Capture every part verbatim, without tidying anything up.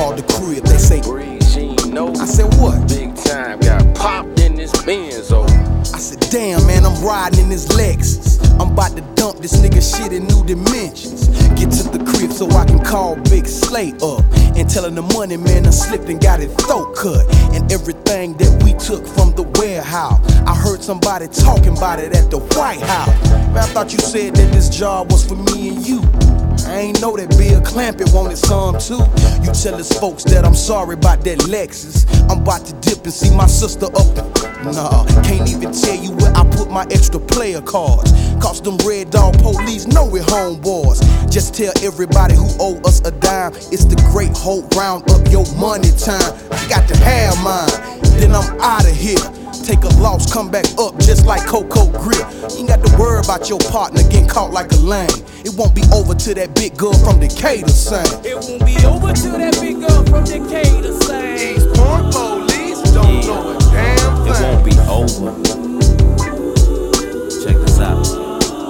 called the crib. They say, Breeze, she ain't know. I said, what? Big time, got popped in this Benzo. I said, damn, man, I'm riding in this Lexus. I'm about to dump this nigga shit in new dimensions. Get to the crib so I can call Big Slay up and tell him the money man done slipped and got his throat cut. And everything that we took from the warehouse, I heard somebody talking about it at the White House. Man, I thought you said that this job was for me and you. I ain't know that Bill Clampett wanted some too. You tell his folks that I'm sorry about that Lexus. I'm about to dip and see my sister up. Nah, can't even tell you where I put my extra player cards. Cause them red dog police know we homeboys. Just tell everybody who owe us a dime, it's the great hope, round up your money time. I got to have mine, then I'm out of here. Take a loss, come back up just like Coco Grip. You ain't got to worry about your partner getting caught like a lame. It won't be over till that big girl from Decatur sing. It won't be over till that big girl from Decatur sing. These poor police don't yeah. know a damn thing. It won't be over. Check this out.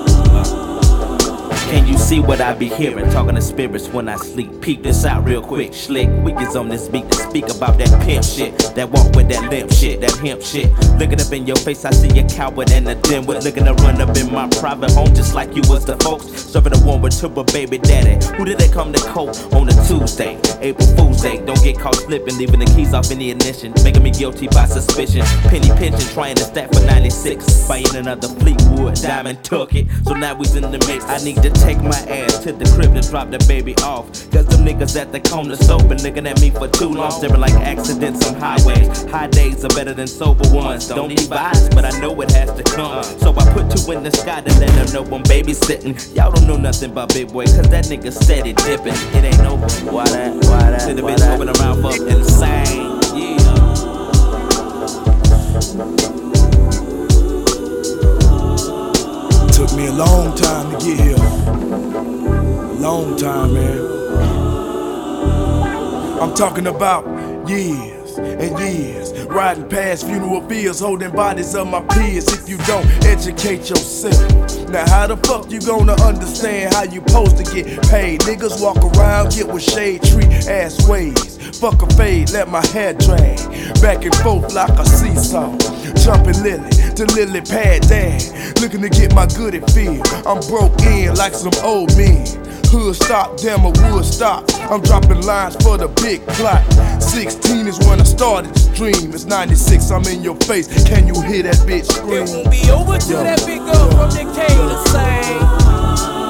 Can you see what I be hearing? Talking to spirits when I sleep. Peep this out real quick, slick. We is on this beat to speak about that pimp shit. That walk with that limp shit, that hemp shit. Looking up in your face, I see a coward and a dimwit. Looking to run up in my private home just like you was the folks. Serving a woman to a baby daddy. Who did they come to court on a Tuesday? April Fool's Day. Don't get caught slipping, leaving the keys off in the ignition. Making me guilty by suspicion. Penny pinching, trying to stack for ninety-six. Buying another Fleetwood, Diamond took it. So now we's in the mix. I need to take my ass to the crib to drop the baby off. Cause them niggas at the corner soap been looking at me for too long. Staring like accidents on highways. High days are better than sober ones. Don't need vibes, but I know it has to come. So I put two in the sky to let them know I'm babysitting. Y'all don't know nothing about Big Boy, cause that nigga steady dipping. It ain't over. Why that? Why that? See the bitch moving around fuck insane. Yeah. Took me a long time to get here. A long time, man. I'm talking about years and years. Riding past funeral fields, holding bodies of my peers. If you don't educate yourself, now how the fuck you gonna understand how you supposed to get paid? Niggas walk around, get with shade tree ass ways. Fuck a fade, let my hair drag back and forth like a seesaw. Jumping lily to lily pad dad, looking to get my goodie feel. I'm broke in like some old men. Hood stop, damn a wood stop. I'm dropping lines for the big plot. Sixteen is when I started to dream. It's ninety-six, I'm in your face. Can you hear that bitch scream? It won't be over till that big girl from Decatur sing.